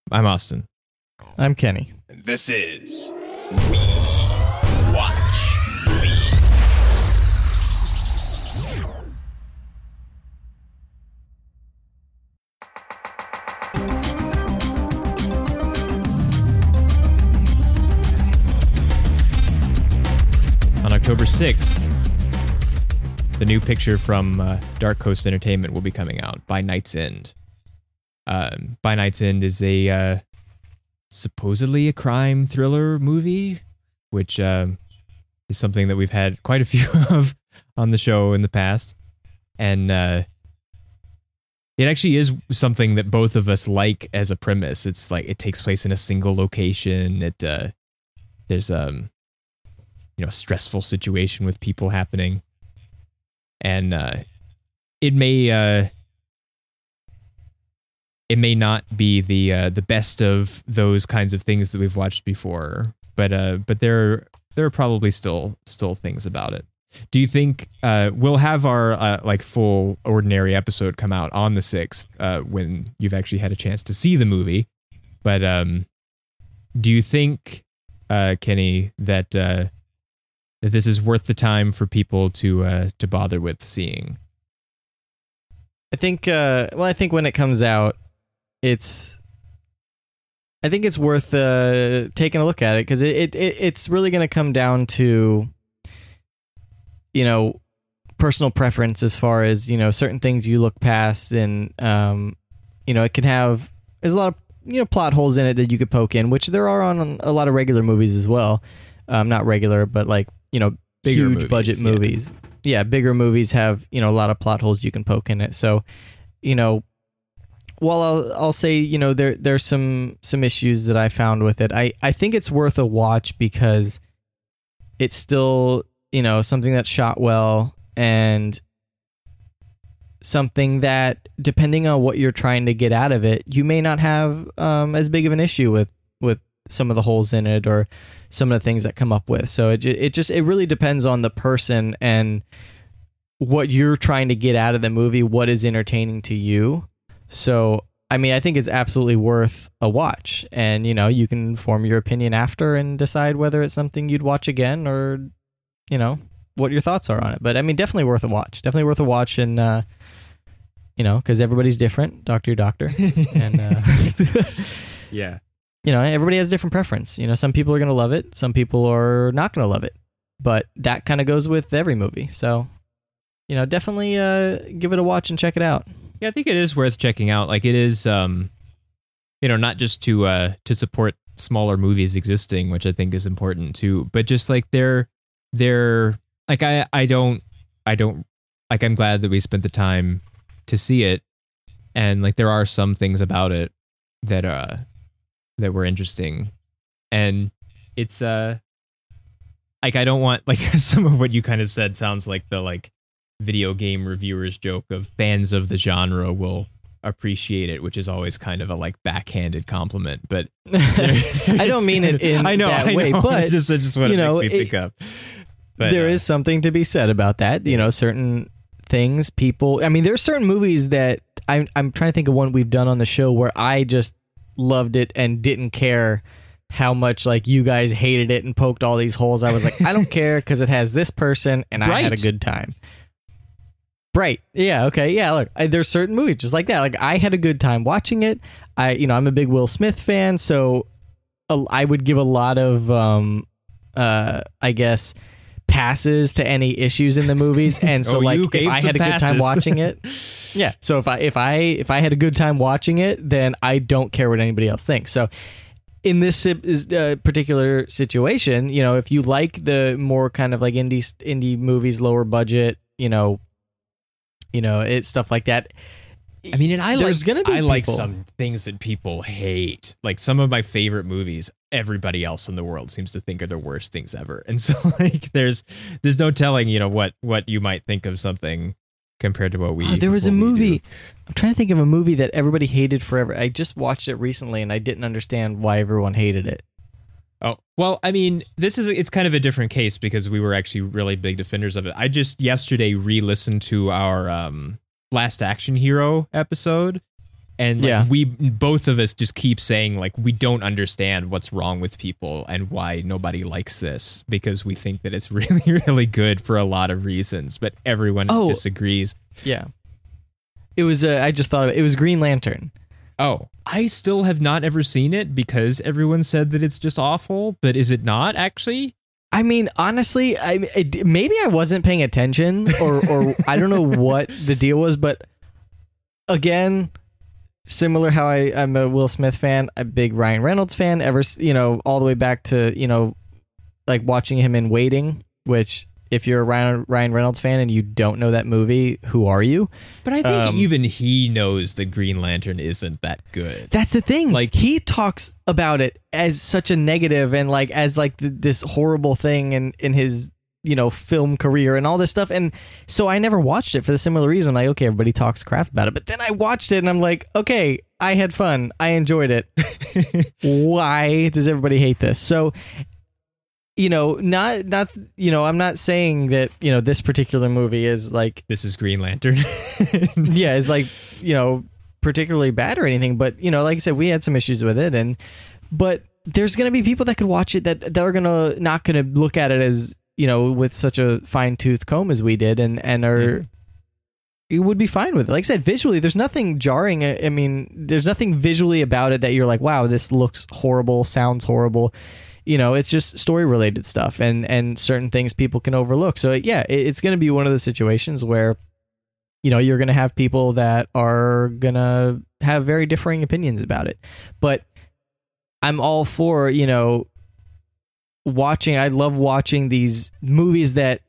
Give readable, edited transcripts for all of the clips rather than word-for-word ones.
I'm Austin. I'm Kenny. This is We Watch Movies. On October 6th, the new picture from Dark Coast Entertainment will be coming out, By Night's End. By Night's End is a supposedly a crime thriller movie, which is something that we've had quite a few of on the show in the past. And it actually is something that both of us like as a premise. It's like it takes place in a single location. There's a stressful situation with people happening. And it may not be the best of those kinds of things that we've watched before, but there are probably still things about it. Do you think we'll have our full ordinary episode come out on the 6th when you've actually had a chance to see the movie? But do you think, Kenny, that this is worth the time for people to bother with seeing? I think when it comes out, I think it's worth taking a look at it, because it's really going to come down to personal preference as far as certain things you look past, and it can have, there's a lot of plot holes in it that you could poke in, which there are on a lot of regular movies as well. Not regular, but bigger huge movies, budget movies. Yeah, bigger movies have a lot of plot holes you can poke in it. So while I'll say, there's some issues that I found with it, I think it's worth a watch because it's still, something that's shot well, and something that, depending on what you're trying to get out of it, you may not have as big of an issue with some of the holes in it or some of the things that come up with. So it really depends on the person and what you're trying to get out of the movie, what is entertaining to you. So, I think it's absolutely worth a watch, and, you can form your opinion after and decide whether it's something you'd watch again or, what your thoughts are on it. But, definitely worth a watch. Definitely worth a watch, and, because everybody's different. Doctor, your doctor. And, yeah. Everybody has different preference. Some people are going to love it. Some people are not going to love it. But that kind of goes with every movie. So, definitely give it a watch and check it out. Yeah, I think it is worth checking out. Like, it is, not just to support smaller movies existing, which I think is important too, but just like they're like, I'm glad that we spent the time to see it, and like there are some things about it that were interesting, and it's I don't want, like, some of what you kind of said sounds like the video game reviewers joke of fans of the genre will appreciate it, which is always kind of a backhanded compliment, but I don't mean it in that way, but just what it makes me think of. But there is something to be said about that. Certain things, people, there's certain movies that I'm trying to think of one we've done on the show where I just loved it and didn't care how much you guys hated it and poked all these holes. I was like, I don't care, because it has this person and I had a good time. Right. Yeah. Okay. Yeah. Look, there's certain movies just like that. I had a good time watching it. I'm a big Will Smith fan, so I would give a lot of, I guess, passes to any issues in the movies. And so, if I had a good time watching it, yeah. So if I had a good time watching it, then I don't care what anybody else thinks. So in this particular situation, if you like the more kind of indie movies, lower budget, it's stuff like that. And I like people. some things that people hate. Like, some of my favorite movies, everybody else in the world seems to think are the worst things ever. And so there's no telling, what you might think of something compared to what we. There was a movie. I'm trying to think of a movie that everybody hated forever. I just watched it recently and I didn't understand why everyone hated it. Oh, well, it's kind of a different case because we were actually really big defenders of it. I just yesterday re-listened to our Last Action Hero episode, And like, Yeah. we both of us just keep saying like we don't understand what's wrong with people and why nobody likes this, because we think that it's really, really good for a lot of reasons, but everyone disagrees. Yeah. It was, I just thought of it. It was Green Lantern. Oh, I still have not ever seen it because everyone said that it's just awful, but is it not actually? I mean, honestly, maybe I wasn't paying attention or I don't know what the deal was, but again, similar how I'm a Will Smith fan, a big Ryan Reynolds fan, all the way back to, like watching him in Waiting, which if you're a Ryan Reynolds fan and you don't know that movie, who are you? But I think even he knows that Green Lantern isn't that good. That's the thing. Like, he talks about it as such a negative and like as like this horrible thing in his film career and all this stuff. And so I never watched it for the similar reason. Like, okay, everybody talks crap about it, but then I watched it and I'm like, okay, I had fun. I enjoyed it. Why does everybody hate this? So, not I'm not saying that, this particular movie is like, this is Green Lantern. yeah, is like, particularly bad or anything, but like I said, we had some issues with it, but there's going to be people that could watch it that are not going to look at it as, with such a fine-tooth comb as we did, and are you would be fine with it. Like I said, visually, there's nothing jarring. I mean, there's nothing visually about it that you're like, wow, this looks horrible, sounds horrible. It's just story-related stuff and certain things people can overlook. So yeah, it's going to be one of the situations where, you're going to have people that are going to have very differing opinions about it. But I'm all for, I love watching these movies that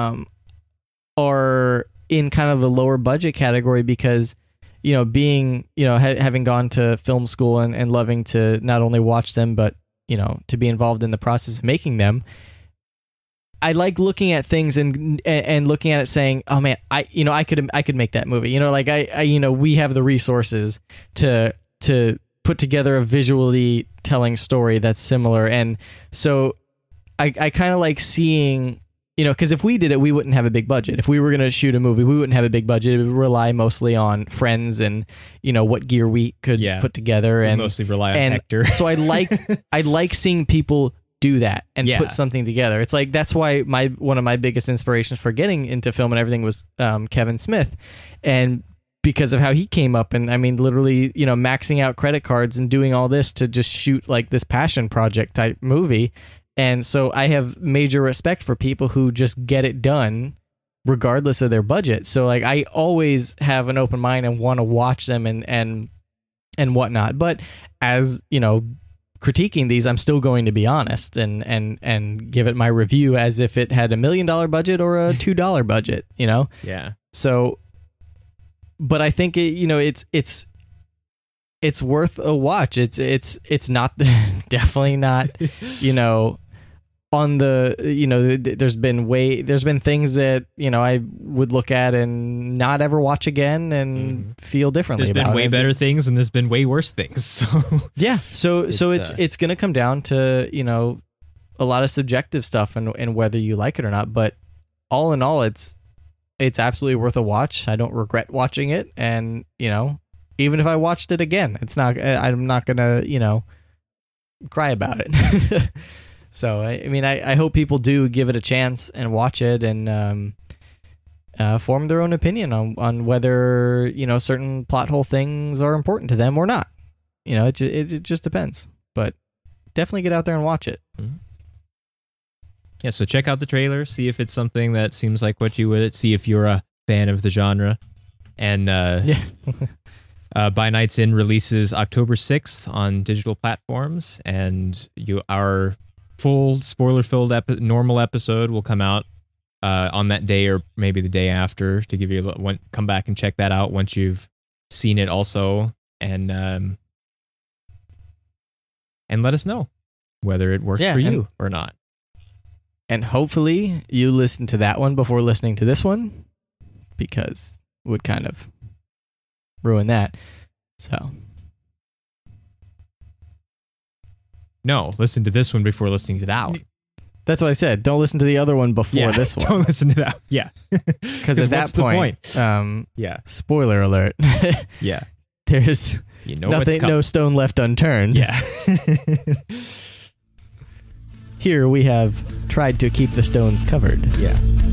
are in kind of the lower budget category because, being, having gone to film school and loving to not only watch them, but, to be involved in the process of making them. I like looking at things and looking at it saying, oh man, I could make that movie. We have the resources to put together a visually telling story that's similar. And so I kind of like seeing, because if we did it, we wouldn't have a big budget. If we were going to shoot a movie, we wouldn't have a big budget. It would rely mostly on friends and, what gear we could put together. And mostly rely on Hector. So I like seeing people do that and put something together. It's like, that's why one of my biggest inspirations for getting into film and everything was Kevin Smith. And because of how he came up and, I mean, literally, maxing out credit cards and doing all this to just shoot like this passion project type movie. And so I have major respect for people who just get it done regardless of their budget. So like, I always have an open mind and want to watch them and whatnot. But as, critiquing these, I'm still going to be honest and give it my review as if it had $1 million budget or a $2 budget, Yeah. So, but I think it's worth a watch. It's not definitely not, on the, there's been things that, I would look at and not ever watch again and feel differently about it. There's been way better things and there's been way worse things. So yeah. So it's going to come down to, a lot of subjective stuff and whether you like it or not. But all in all, it's absolutely worth a watch. I don't regret watching it. And, even if I watched it again, I'm not going to, cry about it. So, I mean, I hope people do give it a chance and watch it and form their own opinion on whether, certain plot hole things are important to them or not. It just depends. But definitely get out there and watch it. Mm-hmm. Yeah, so check out the trailer, see if it's something that seems like what you would, see if you're a fan of the genre. And By Night's End releases October 6th on digital platforms, and our full spoiler-filled normal episode will come out on that day or maybe the day after to give you come back and check that out once you've seen it also, and let us know whether it worked for you or not. And hopefully you listen to that one before listening to this one, because it would kind of ruin that. So no, listen to this one before listening to that one. That's what I said. Don't listen to the other one before this one. Don't listen to that. Yeah. Because at that point, yeah. spoiler alert. Yeah. There's You know what's nothing, coming. no stone left unturned. Yeah. Here we have tried to keep the stones covered. Yeah.